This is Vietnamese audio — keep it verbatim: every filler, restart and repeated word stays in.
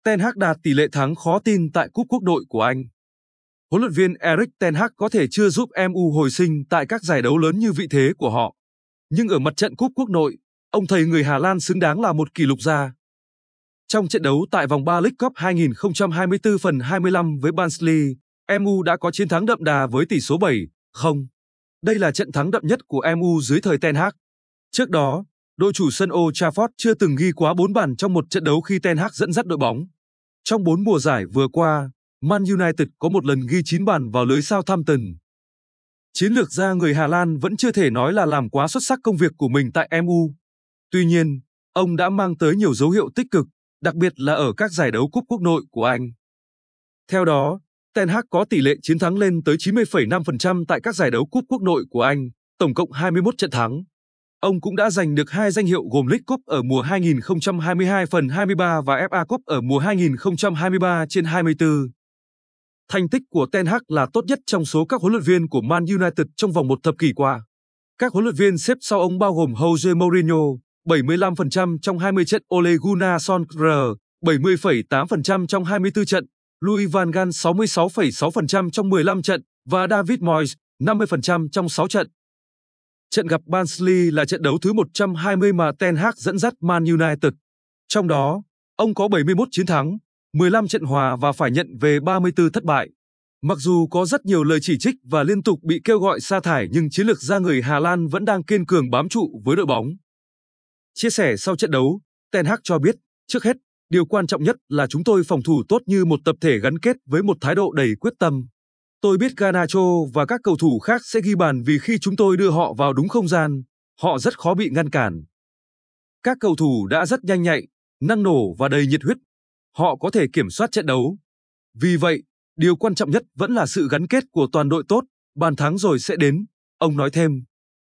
Ten Hag đạt tỷ lệ thắng khó tin tại Cúp Quốc đội của Anh. Huấn luyện viên Erik ten Hag có thể chưa giúp em u hồi sinh tại các giải đấu lớn như vị thế của họ, nhưng ở mặt trận Cúp Quốc nội, ông thầy người Hà Lan xứng đáng là một kỷ lục gia. Trong trận đấu tại vòng ba League Cup hai không hai tư phần hai mươi lăm với Barnsley, em u đã có chiến thắng đậm đà với tỷ số bảy không. Đây là trận thắng đậm nhất của em u dưới thời Ten Hag. Trước đó, đội chủ sân Old Trafford chưa từng ghi quá bốn bàn trong một trận đấu khi Ten Hag dẫn dắt đội bóng. Trong bốn mùa giải vừa qua, Man United có một lần ghi chín bàn vào lưới Southampton. Chiến lược gia người Hà Lan vẫn chưa thể nói là làm quá xuất sắc công việc của mình tại em u. Tuy nhiên, ông đã mang tới nhiều dấu hiệu tích cực, đặc biệt là ở các giải đấu Cúp Quốc nội của Anh. Theo đó, Ten Hag có tỷ lệ chiến thắng lên tới chín mươi phẩy năm phần trăm tại các giải đấu Cúp Quốc nội của Anh, tổng cộng hai mươi mốt trận thắng. Ông cũng đã giành được hai danh hiệu gồm League Cup ở mùa hai không hai hai phần hai mươi ba và ép a Cup ở mùa hai không hai ba trên hai mươi tư. Thành tích của Ten Hag là tốt nhất trong số các huấn luyện viên của Man United trong vòng một thập kỷ qua. Các huấn luyện viên xếp sau ông bao gồm Jose Mourinho, bảy mươi lăm phần trăm trong hai mươi trận, Ole Gunnar Solskjaer, bảy mươi phẩy tám phần trăm trong hai mươi tư trận, Louis van Gaal sáu mươi sáu phẩy sáu phần trăm trong mười lăm trận và David Moyes năm mươi phần trăm trong sáu trận. Trận gặp Barnsley là trận đấu thứ một trăm hai mươi mà Ten Hag dẫn dắt Man United. Trong đó, ông có bảy mươi mốt chiến thắng, mười lăm trận hòa và phải nhận về ba mươi tư thất bại. Mặc dù có rất nhiều lời chỉ trích và liên tục bị kêu gọi sa thải nhưng chiến lược gia người Hà Lan vẫn đang kiên cường bám trụ với đội bóng. Chia sẻ sau trận đấu, Ten Hag cho biết, trước hết, điều quan trọng nhất là chúng tôi phòng thủ tốt như một tập thể gắn kết với một thái độ đầy quyết tâm. Tôi biết Garnacho và các cầu thủ khác sẽ ghi bàn vì khi chúng tôi đưa họ vào đúng không gian, họ rất khó bị ngăn cản. Các cầu thủ đã rất nhanh nhạy, năng nổ và đầy nhiệt huyết. Họ có thể kiểm soát trận đấu. Vì vậy, điều quan trọng nhất vẫn là sự gắn kết của toàn đội tốt, bàn thắng rồi sẽ đến, ông nói thêm.